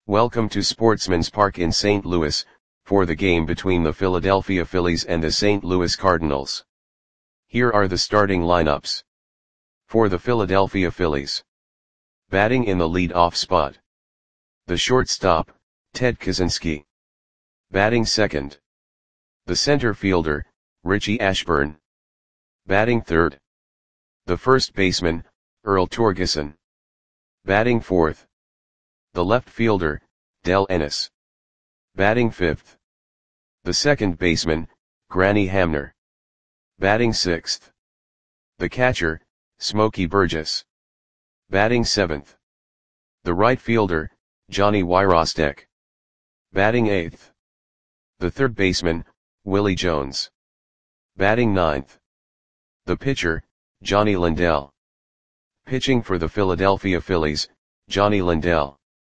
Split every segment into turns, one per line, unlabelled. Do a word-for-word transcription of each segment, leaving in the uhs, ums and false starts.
Welcome to Sportsman's Park in Saint Louis, for the game between the Philadelphia Phillies and the Saint Louis Cardinals. Here are the starting lineups. For the Philadelphia Phillies. Batting in the lead-off spot. The shortstop, Ted Kaczynski. Batting second. The center fielder, Richie Ashburn. Batting third. The first baseman, Earl Torgeson. Batting fourth. The left fielder, Del Ennis. Batting fifth. The second baseman, Granny Hamner. Batting sixth. The catcher, Smokey Burgess. Batting seventh. The right fielder, Johnny Wyrostek. Batting eighth. The third baseman, Willie Jones. Batting ninth. The pitcher, Johnny Lindell. Pitching for the Philadelphia Phillies, Johnny Lindell.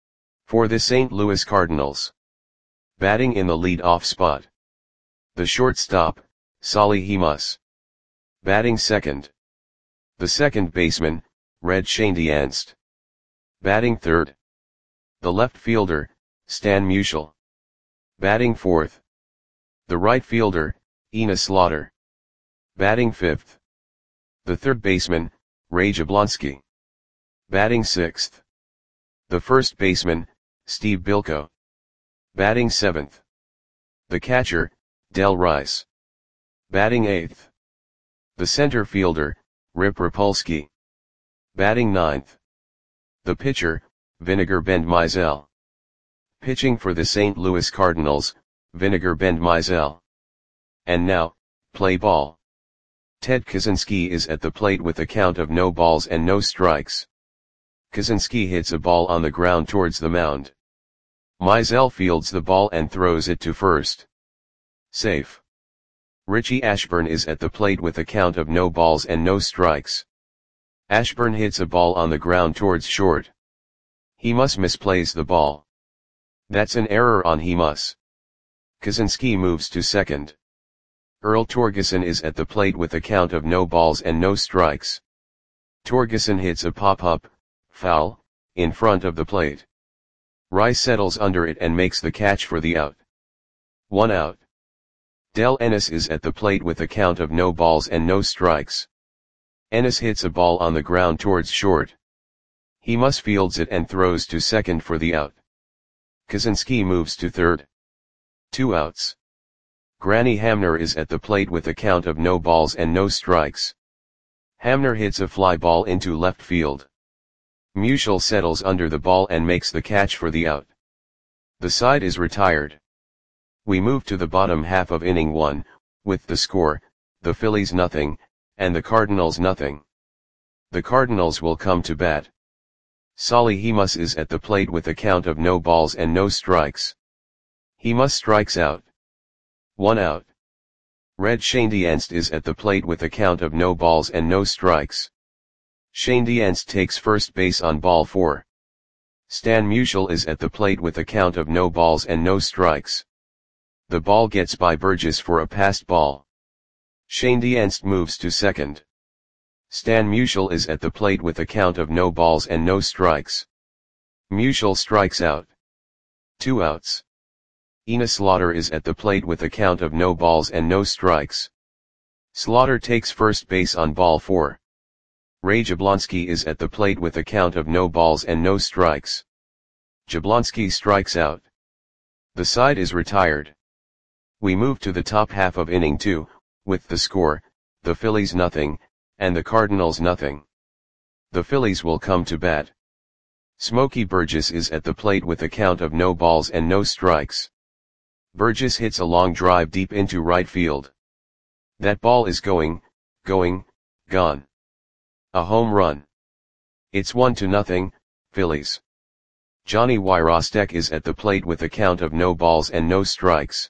For the Saint Louis Cardinals. Batting in the lead-off spot. The shortstop, Solly Hemus. Batting second. The second baseman, Red Schoendienst. Batting third. The left fielder, Stan Musial. Batting fourth. The right fielder, Enos Slaughter. Batting fifth. The third baseman, Ray Jablonski. Batting sixth. The first baseman, Steve Bilko. Batting seventh. The catcher, Del Rice. Batting eighth. The center fielder, Rip Rapolsky. Batting ninth. The pitcher, Vinegar Bend Mizell. Pitching for the Saint Louis Cardinals, Vinegar Bend Mizell. And now, play ball. Ted Kaczynski is at the plate with a count of no balls and no strikes. Kaczynski hits a ball on the ground towards the mound. Mizell fields the ball and throws it to first. Safe. Richie Ashburn is at the plate with a count of no balls and no strikes. Ashburn hits a ball on the ground towards short. Hemus misplays the ball. That's an error on Hemus. Kaczynski moves to second. Earl Torgeson is at the plate with a count of no balls and no strikes. Torgeson hits a pop-up, foul, in front of the plate. Rice settles under it and makes the catch for the out. One out. Del Ennis is at the plate with a count of no balls and no strikes. Ennis hits a ball on the ground towards short. Hemus fields it and throws to second for the out. Kaczynski moves to third. Two outs. Granny Hamner is at the plate with a count of no balls and no strikes. Hamner hits a fly ball into left field. Musial settles under the ball and makes the catch for the out. The side is retired. We move to the bottom half of inning one, with the score, the Phillies nothing, and the Cardinals nothing. The Cardinals will come to bat. Solly Hemus is at the plate with a count of no balls and no strikes. Hemus strikes out. One out. Red Schoendienst is at the plate with a count of no balls and no strikes. Schoendienst takes first base on ball four. Stan Musial is at the plate with a count of no balls and no strikes. The ball gets by Burgess for a passed ball. Schoendienst moves to second. Stan Musial is at the plate with a count of no balls and no strikes. Musial strikes out. Two outs. Enos Slaughter is at the plate with a count of no balls and no strikes. Slaughter takes first base on ball four. Ray Jablonski is at the plate with a count of no balls and no strikes. Jablonski strikes out. The side is retired. We move to the top half of inning two, with the score, the Phillies nothing, and the Cardinals nothing. The Phillies will come to bat. Smokey Burgess is at the plate with a count of no balls and no strikes. Burgess hits a long drive deep into right field. That ball is going, going, gone. A home run. It's one to nothing, Phillies. Johnny Wyrostek is at the plate with a count of no balls and no strikes.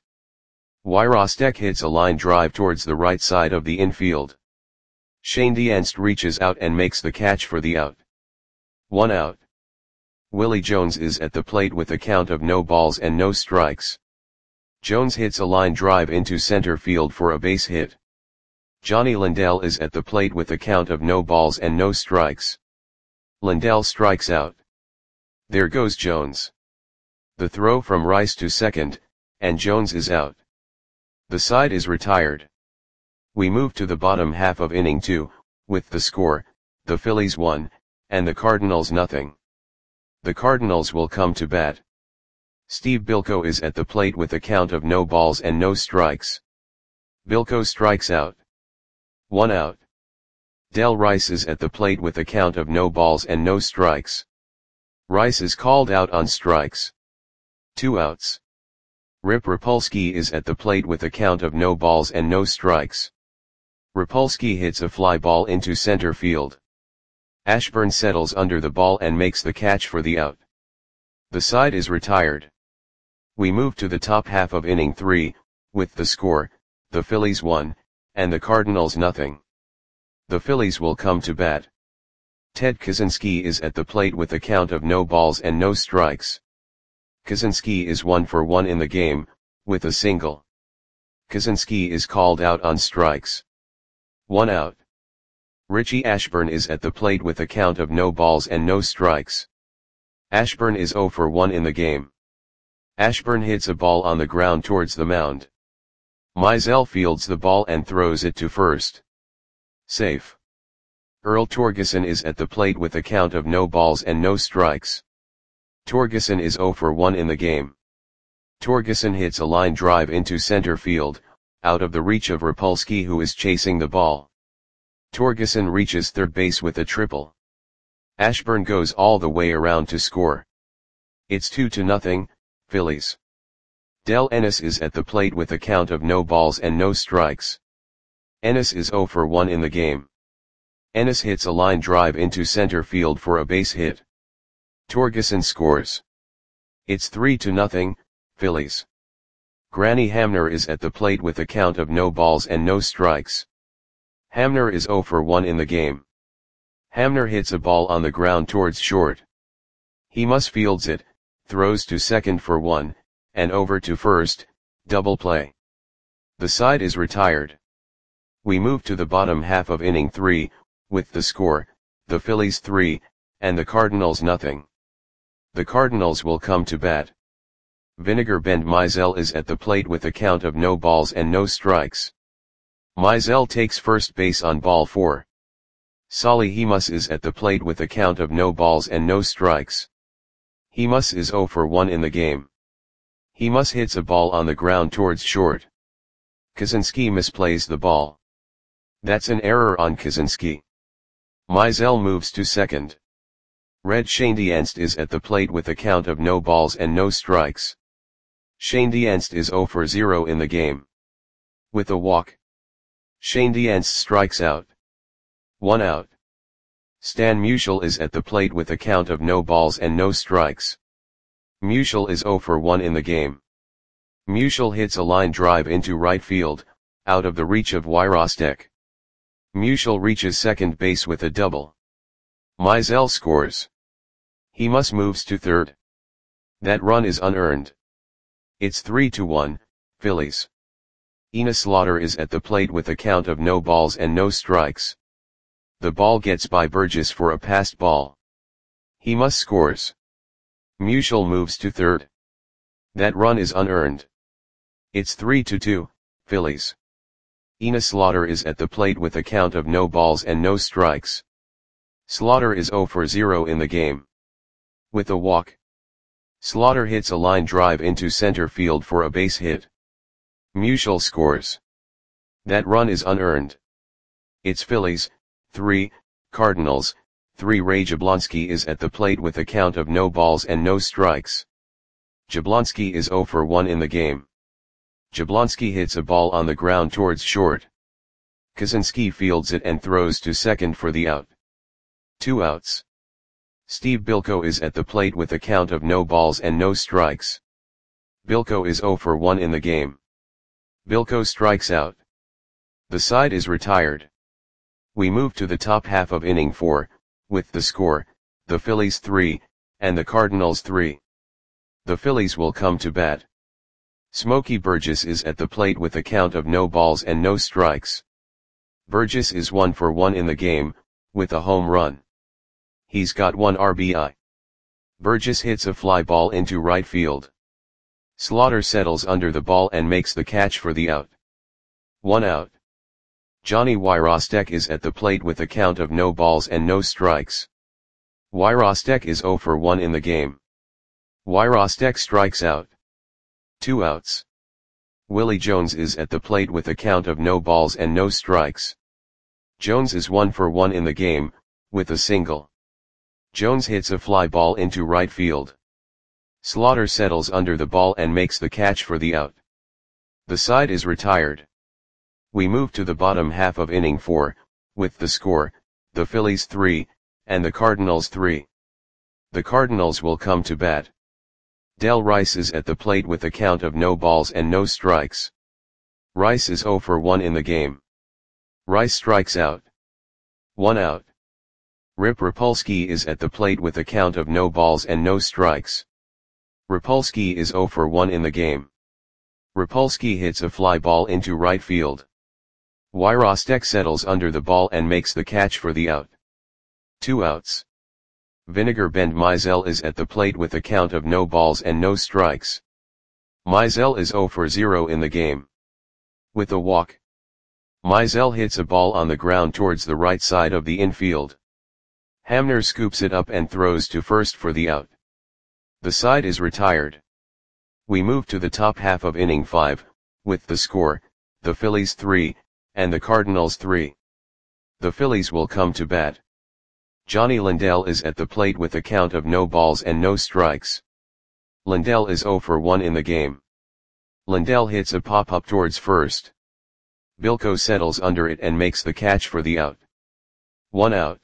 Wyrostek hits a line drive towards the right side of the infield. Schoendienst reaches out and makes the catch for the out. One out. Willie Jones is at the plate with a count of no balls and no strikes. Jones hits a line drive into center field for a base hit. Johnny Lindell is at the plate with a count of no balls and no strikes. Lindell strikes out. There goes Jones. The throw from Rice to second, and Jones is out. The side is retired. We move to the bottom half of inning two, with the score, the Phillies one, and the Cardinals nothing. The Cardinals will come to bat. Steve Bilko is at the plate with a count of no balls and no strikes. Bilko strikes out. One out. Del Rice is at the plate with a count of no balls and no strikes. Rice is called out on strikes. Two outs. Rip Rapolsky is at the plate with a count of no balls and no strikes. Rapolsky hits a fly ball into center field. Ashburn settles under the ball and makes the catch for the out. The side is retired. We move to the top half of inning three, with the score, the Phillies one, and the Cardinals nothing. The Phillies will come to bat. Ted Kaczynski is at the plate with a count of no balls and no strikes. Kaczynski is one for one in the game, with a single. Kaczynski is called out on strikes. One out. Richie Ashburn is at the plate with a count of no balls and no strikes. Ashburn is zero for one in the game. Ashburn hits a ball on the ground towards the mound. Mizell fields the ball and throws it to first. Safe. Earl Torgeson is at the plate with a count of no balls and no strikes. Torgeson is zero for one in the game. Torgeson hits a line drive into center field, out of the reach of Rapolsky, who is chasing the ball. Torgeson reaches third base with a triple. Ashburn goes all the way around to score. It's two to nothing, Phillies. Del Ennis is at the plate with a count of no balls and no strikes. Ennis is zero for one in the game. Ennis hits a line drive into center field for a base hit. Torgeson scores. It's three to nothing, Phillies. Granny Hamner is at the plate with a count of no balls and no strikes. Hamner is zero for one in the game. Hamner hits a ball on the ground towards short. He must fields it, throws to second for one, and over to first, double play. The side is retired. We move to the bottom half of inning three, with the score, the Phillies three, and the Cardinals nothing. The Cardinals will come to bat. Vinegar Bend Mizell is at the plate with a count of no balls and no strikes. Mizell takes first base on ball four. Solly Hemus is at the plate with a count of no balls and no strikes. Hemus is zero for one in the game. Hemus hits a ball on the ground towards short. Kaczynski misplays the ball. That's an error on Kaczynski. Mizell moves to second. Red Schoendienst is at the plate with a count of no balls and no strikes. Schoendienst is zero for zero in the game. With a walk, Schoendienst strikes out. One out. Stan Musial is at the plate with a count of no balls and no strikes. Musial is zero for one in the game. Musial hits a line drive into right field, out of the reach of Wyrostek. Musial reaches second base with a double. Mizell scores. Hemus moves to third. That run is unearned. It's three to one, Phillies. Ina Slaughter is at the plate with a count of no balls and no strikes. The ball gets by Burgess for a passed ball. Hemus scores. Musial moves to third. That run is unearned. It's three to two, Phillies. Ina Slaughter is at the plate with a count of no balls and no strikes. Slaughter is zero for zero in the game. With a walk, Slaughter hits a line drive into center field for a base hit. Musial scores. That run is unearned. It's Phillies, three, Cardinals, three. Ray Jablonski is at the plate with a count of no balls and no strikes. Jablonski is zero for one in the game. Jablonski hits a ball on the ground towards short. Kaczynski fields it and throws to second for the out. Two outs. Steve Bilko is at the plate with a count of no balls and no strikes. Bilko is zero for one in the game. Bilko strikes out. The side is retired. We move to the top half of inning four, with the score, the Phillies three, and the Cardinals three. The Phillies will come to bat. Smokey Burgess is at the plate with a count of no balls and no strikes. Burgess is one for one in the game, with a home run. He's got one R B I. Burgess hits a fly ball into right field. Slaughter settles under the ball and makes the catch for the out. One out. Johnny Wyrostek is at the plate with a count of no balls and no strikes. Wyrostek is zero for one in the game. Wyrostek strikes out. Two outs. Willie Jones is at the plate with a count of no balls and no strikes. Jones is one for one in the game, with a single. Jones hits a fly ball into right field. Slaughter settles under the ball and makes the catch for the out. The side is retired. We move to the bottom half of inning four, with the score, the Phillies three, and the Cardinals three. The Cardinals will come to bat. Del Rice is at the plate with a count of no balls and no strikes. Rice is zero for one in the game. Rice strikes out. One out. Rip Rapolsky is at the plate with a count of no balls and no strikes. Rapolsky is zero for one in the game. Rapolsky hits a fly ball into right field. Wyrostek settles under the ball and makes the catch for the out. Two outs. Vinegar Bend Mizell is at the plate with a count of no balls and no strikes. Mizell is zero for zero in the game. With a walk. Mizell hits a ball on the ground towards the right side of the infield. Hamner scoops it up and throws to first for the out. The side is retired. We move to the top half of inning five, with the score, the Phillies three, and the Cardinals three. The Phillies will come to bat. Johnny Lindell is at the plate with a count of no balls and no strikes. Lindell is zero for one in the game. Lindell hits a pop-up towards first. Bilko settles under it and makes the catch for the out. One out.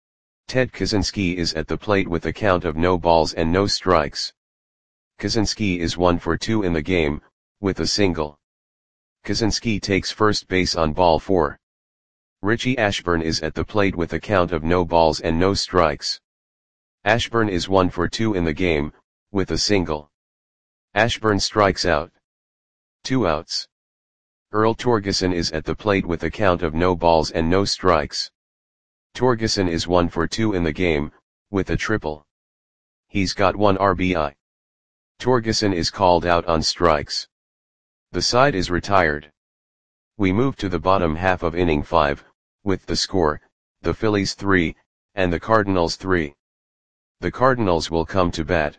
Ted Kaczynski is at the plate with a count of no balls and no strikes. Kaczynski is one for two in the game, with a single. Kaczynski takes first base on ball four. Richie Ashburn is at the plate with a count of no balls and no strikes. Ashburn is one for two in the game, with a single. Ashburn strikes out. Two outs. Earl Torgeson is at the plate with a count of no balls and no strikes. Torgeson is one for two in the game, with a triple. He's got one R B I. Torgeson is called out on strikes. The side is retired. We move to the bottom half of inning five, with the score, the Phillies three, and the Cardinals three. The Cardinals will come to bat.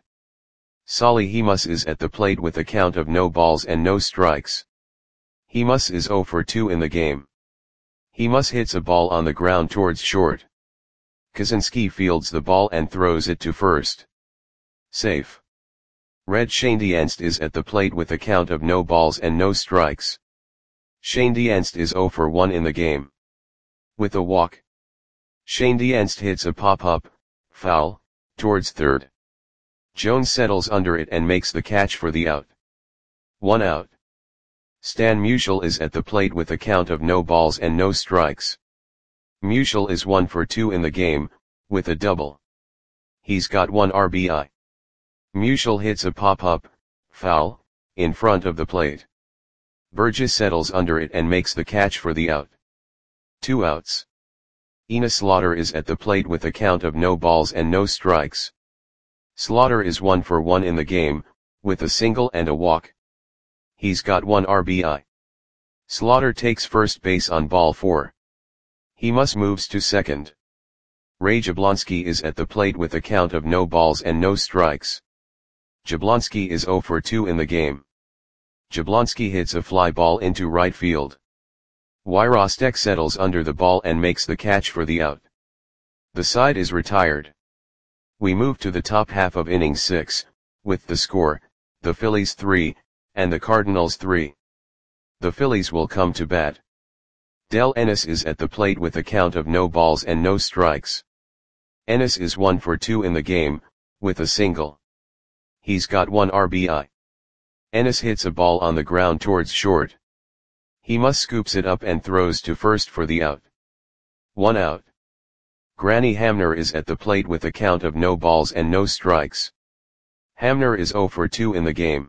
Solly Hemus is at the plate with a count of no balls and no strikes. Hemus is zero for two in the game. Hemus hits a ball on the ground towards short. Kaczynski fields the ball and throws it to first. Safe. Red Schoendienst is at the plate with a count of no balls and no strikes. Schoendienst is zero for one in the game. With a walk. Schoendienst hits a pop-up, foul, towards third. Jones settles under it and makes the catch for the out. One out. Stan Musial is at the plate with a count of no balls and no strikes. Musial is one for two in the game, with a double. He's got one R B I. Musial hits a pop-up, foul, in front of the plate. Burgess settles under it and makes the catch for the out. Two outs. Ina Slaughter is at the plate with a count of no balls and no strikes. Slaughter is one for one in the game, with a single and a walk. He's got one R B I. Slaughter takes first base on ball four. Hemus moves to second. Ray Jablonski is at the plate with a count of no balls and no strikes. Jablonski is zero for two in the game. Jablonski hits a fly ball into right field. Wyrostek settles under the ball and makes the catch for the out. The side is retired. We move to the top half of inning six, with the score, the Phillies three, and the Cardinals three. The Phillies will come to bat. Del Ennis is at the plate with a count of no balls and no strikes. Ennis is one for two in the game, with a single. He's got one R B I. Ennis hits a ball on the ground towards short. Hemus scoops it up and throws to first for the out. One out. Granny Hamner is at the plate with a count of no balls and no strikes. Hamner is zero for two in the game.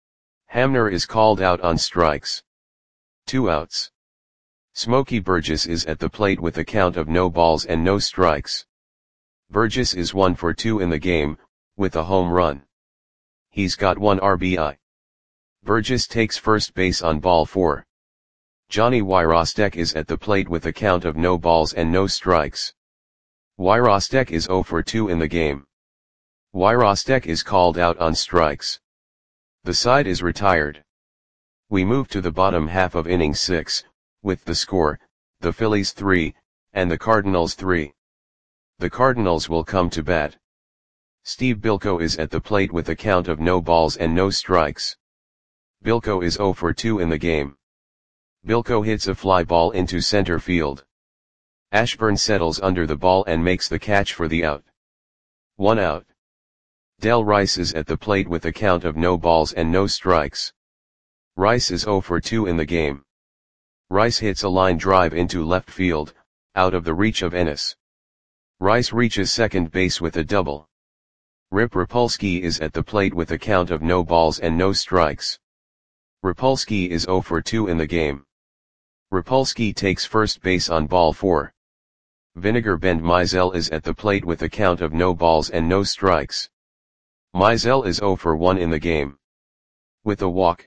Hamner is called out on strikes. Two outs. Smokey Burgess is at the plate with a count of no balls and no strikes. Burgess is one for two in the game, with a home run. He's got one R B I. Burgess takes first base on ball four. Johnny Wyrostek is at the plate with a count of no balls and no strikes. Wyrostek is zero for two in the game. Wyrostek is called out on strikes. The side is retired. We move to the bottom half of inning six, with the score, the Phillies three, and the Cardinals three. The Cardinals will come to bat. Steve Bilko is at the plate with a count of no balls and no strikes. Bilko is zero for two in the game. Bilko hits a fly ball into center field. Ashburn settles under the ball and makes the catch for the out. One out. Del Rice is at the plate with a count of no balls and no strikes. Rice is zero for two in the game. Rice hits a line drive into left field, out of the reach of Ennis. Rice reaches second base with a double. Rip Rapolsky is at the plate with a count of no balls and no strikes. Rapolsky is zero for two in the game. Rapolsky takes first base on ball four. Vinegar Bend Mizell is at the plate with a count of no balls and no strikes. Mizell is zero for one in the game. With a walk,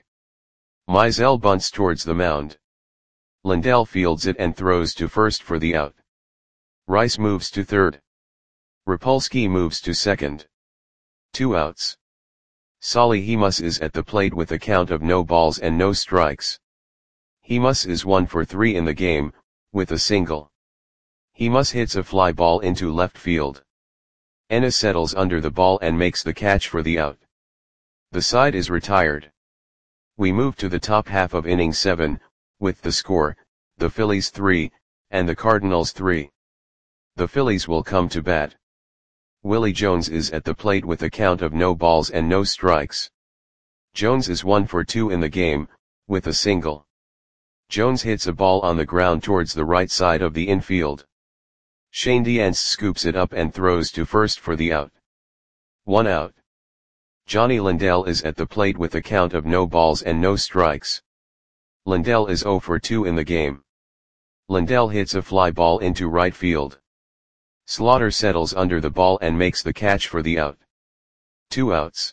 Mizell bunts towards the mound. Lindell fields it and throws to first for the out. Rice moves to third. Rapolsky moves to second. Two outs. Solly Hemus is at the plate with a count of no balls and no strikes. Hemus is one for three in the game, with a single. Hemus hits a fly ball into left field. Ennis settles under the ball and makes the catch for the out. The side is retired. We move to the top half of inning seven, with the score, the Phillies three, and the Cardinals three. The Phillies will come to bat. Willie Jones is at the plate with a count of no balls and no strikes. Jones is one for two in the game, with a single. Jones hits a ball on the ground towards the right side of the infield. Shane Diance scoops it up and throws to first for the out. One out. Johnny Lindell is at the plate with a count of no balls and no strikes. Lindell is zero for two in the game. Lindell hits a fly ball into right field. Slaughter settles under the ball and makes the catch for the out. Two outs.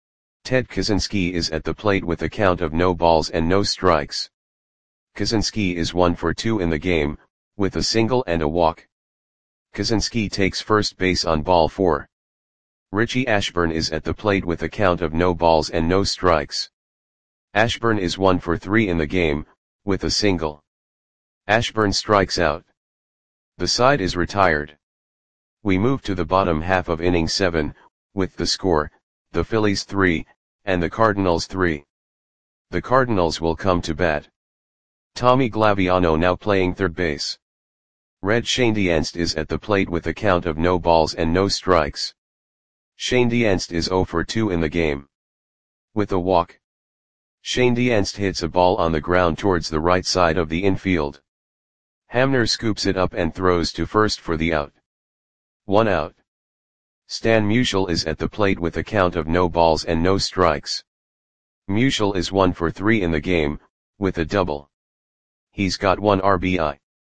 Ted Kaczynski is at the plate with a count of no balls and no strikes. Kaczynski is one for two in the game, with a single and a walk. Kaczynski takes first base on ball four. Richie Ashburn is at the plate with a count of no balls and no strikes. Ashburn is one for three in the game, with a single. Ashburn strikes out. The side is retired. We move to the bottom half of inning seven, with the score, the Phillies three, and the Cardinals three. The Cardinals will come to bat. Tommy Glaviano now playing third base. Red Schoendienst is at the plate with a count of no balls and no strikes. Schoendienst is zero for two in the game. With a walk, Schoendienst hits a ball on the ground towards the right side of the infield. Hamner scoops it up and throws to first for the out. One out. Stan Musial is at the plate with a count of no balls and no strikes. Musial is one for three in the game, with a double. He's got one R B I.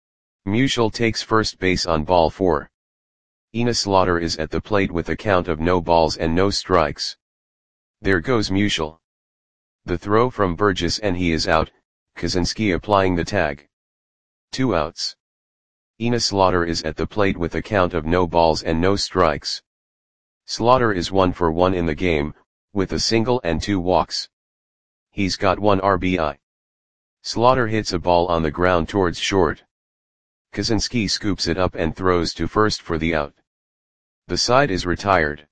Musial takes first base on ball four. Enos Slaughter is at the plate with a count of no balls and no strikes. There goes Musial. The throw from Burgess and he is out, Kaczynski applying the tag. Two outs. Enos Slaughter is at the plate with a count of no balls and no strikes. Slaughter is one for one in the game, with a single and two walks. He's got one R B I. Slaughter hits a ball on the ground towards short. Kaczynski scoops it up and throws to first for the out. The side is retired.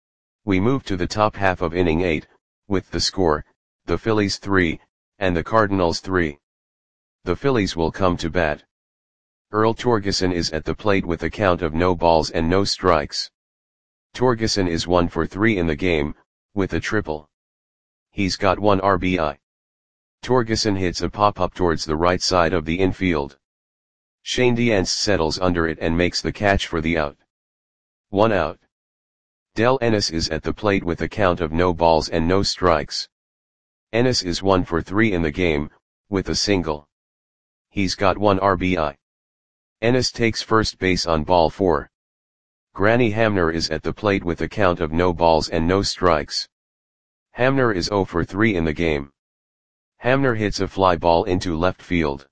We move to the top half of inning eight, with the score, the Phillies three, and the Cardinals three. The Phillies will come to bat. Earl Torgeson is at the plate with a count of no balls and no strikes. Torgeson is one for three in the game, with a triple. He's got one R B I. Torgeson hits a pop-up towards the right side of the infield. Shane Diance settles under it and makes the catch for the out. One out. Del Ennis is at the plate with a count of no balls and no strikes. Ennis is one for three in the game, with a single. He's got one R B I. Ennis takes first base on ball four. Granny Hamner is at the plate with a count of no balls and no strikes. Hamner is zero for three in the game. Hamner hits a fly ball into left field.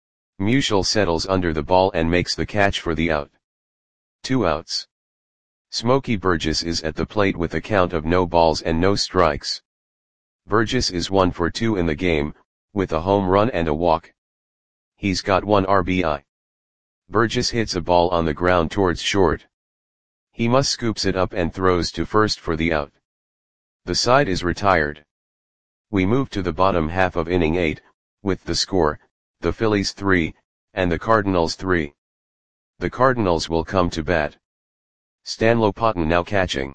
Musial settles under the ball and makes the catch for the out. Two outs. Smokey Burgess is at the plate with a count of no balls and no strikes. Burgess is one for two in the game, with a home run and a walk. He's got one R B I. Burgess hits a ball on the ground towards short. He must scoops it up and throws to first for the out. The side is retired. We move to the bottom half of inning eight, with the score, the Phillies three, and the Cardinals three. The Cardinals will come to bat. Stan Lopatin now catching.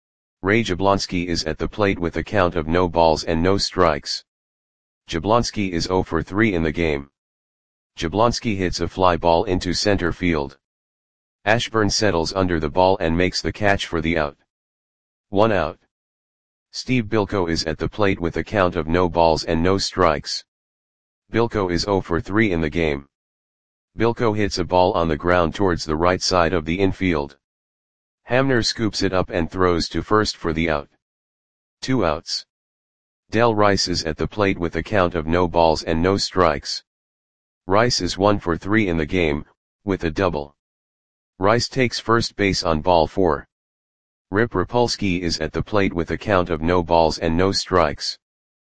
Ray Jablonski is at the plate with a count of no balls and no strikes. Jablonski is zero for three in the game. Jablonski hits a fly ball into center field. Ashburn settles under the ball and makes the catch for the out. One out. Steve Bilko is at the plate with a count of no balls and no strikes. Bilko is zero for three in the game. Bilko hits a ball on the ground towards the right side of the infield. Hamner scoops it up and throws to first for the out. Two outs. Del Rice is at the plate with a count of no balls and no strikes. Rice is one for three in the game, with a double. Rice takes first base on ball four. Rip Rapolsky is at the plate with a count of no balls and no strikes.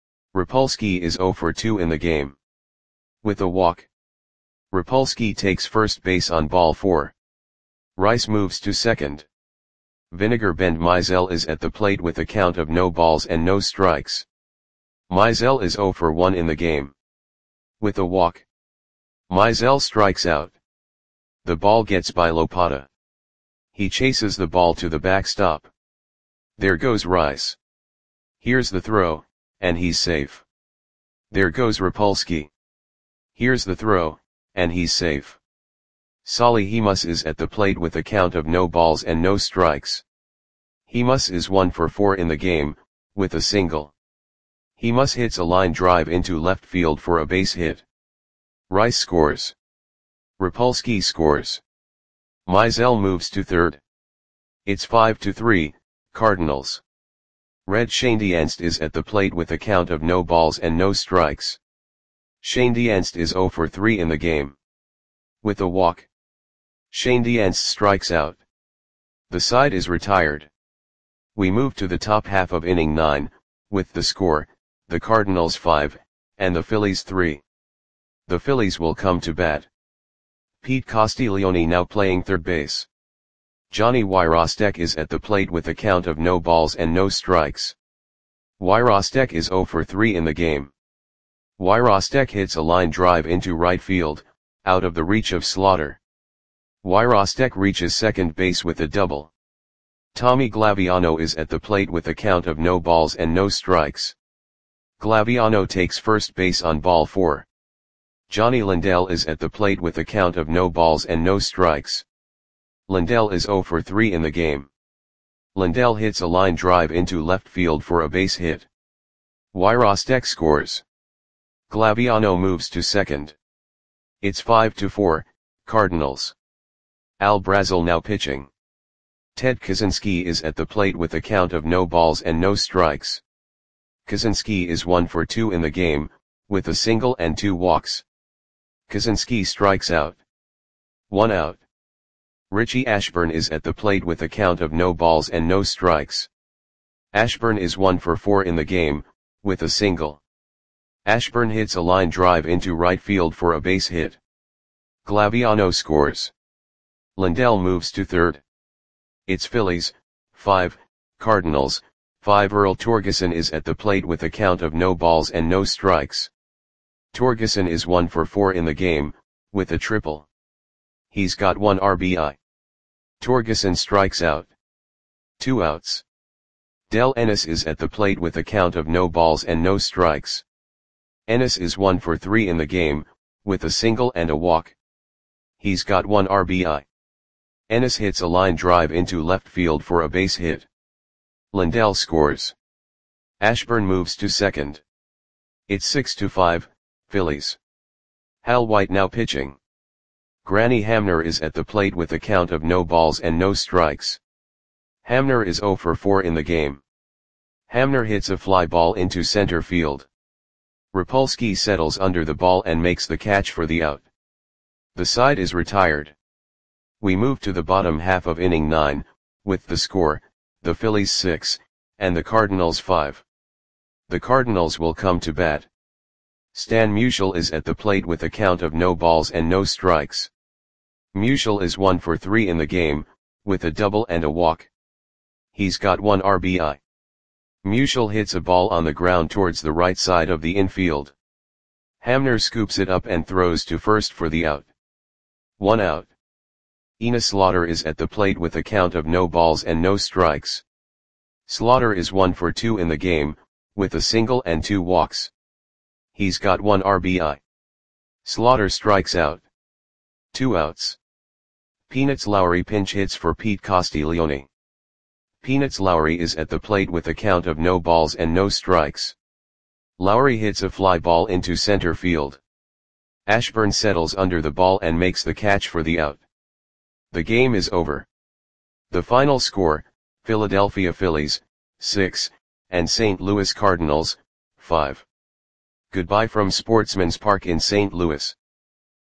Rapolsky is zero for two in the game. With a walk. Rapolsky takes first base on ball four. Rice moves to second. Vinegar Bend Mizell is at the plate with a count of no balls and no strikes. Mizell is zero for one in the game. With a walk. Mizell strikes out. The ball gets by Lopata. He chases the ball to the backstop. There goes Rice. Here's the throw, and he's safe. There goes Rapolsky. Here's the throw, and he's safe. Solly Hemus is at the plate with a count of no balls and no strikes. Hemus is one for four in the game, with a single. Hemus hits a line drive into left field for a base hit. Rice scores. Rapolsky scores. Mizell moves to third. It's five to three, Cardinals. Red Schoendienst is at the plate with a count of no balls and no strikes. Schoendienst is zero for three in the game. With a walk. Schoendienst strikes out. The side is retired. We move to the top half of inning nine, with the score, the Cardinals five, and the Phillies three. The Phillies will come to bat. Pete Castiglione now playing third base. Johnny Wyrostek is at the plate with a count of no balls and no strikes. Wyrostek is zero for three in the game. Wyrostek hits a line drive into right field, out of the reach of Slaughter. Wyrostek reaches second base with a double. Tommy Glaviano is at the plate with a count of no balls and no strikes. Glaviano takes first base on ball four. Johnny Lindell is at the plate with a count of no balls and no strikes. Lindell is zero for three in the game. Lindell hits a line drive into left field for a base hit. Wyrostek scores. Glaviano moves to second. It's five to four, Cardinals. Al Brazel now pitching. Ted Kaczynski is at the plate with a count of no balls and no strikes. Kaczynski is one for two in the game, with a single and two walks. Kaczynski strikes out. One out. Richie Ashburn is at the plate with a count of no balls and no strikes. Ashburn is one for four in the game, with a single. Ashburn hits a line drive into right field for a base hit. Glaviano scores. Lindell moves to third. It's Phillies, five, Cardinals, five. Earl Torgeson is at the plate with a count of no balls and no strikes. Torgeson is one for four in the game, with a triple. He's got one R B I. Torgeson strikes out. Two outs. Del Ennis is at the plate with a count of no balls and no strikes. Ennis is one for three in the game, with a single and a walk. He's got one R B I. Ennis hits a line drive into left field for a base hit. Lindell scores. Ashburn moves to second. It's six to five, Phillies. Hal White now pitching. Granny Hamner is at the plate with a count of no balls and no strikes. Hamner is zero for four in the game. Hamner hits a fly ball into center field. Rapolsky settles under the ball and makes the catch for the out. The side is retired. We move to the bottom half of inning nine, with the score, the Phillies six, and the Cardinals five. The Cardinals will come to bat. Stan Musial is at the plate with a count of no balls and no strikes. Musial is one for three in the game, with a double and a walk. He's got one R B I. Musial hits a ball on the ground towards the right side of the infield. Hamner scoops it up and throws to first for the out. One out. Enos Slaughter is at the plate with a count of no balls and no strikes. Slaughter is one for two in the game, with a single and two walks. He's got one R B I. Slaughter strikes out. Two outs. Peanuts Lowry pinch hits for Pete Castiglione. Peanuts Lowry is at the plate with a count of no balls and no strikes. Lowry hits a fly ball into center field. Ashburn settles under the ball and makes the catch for the out. The game is over. The final score, Philadelphia Phillies, six, and Saint Louis Cardinals, five. Goodbye from Sportsman's Park in Saint Louis.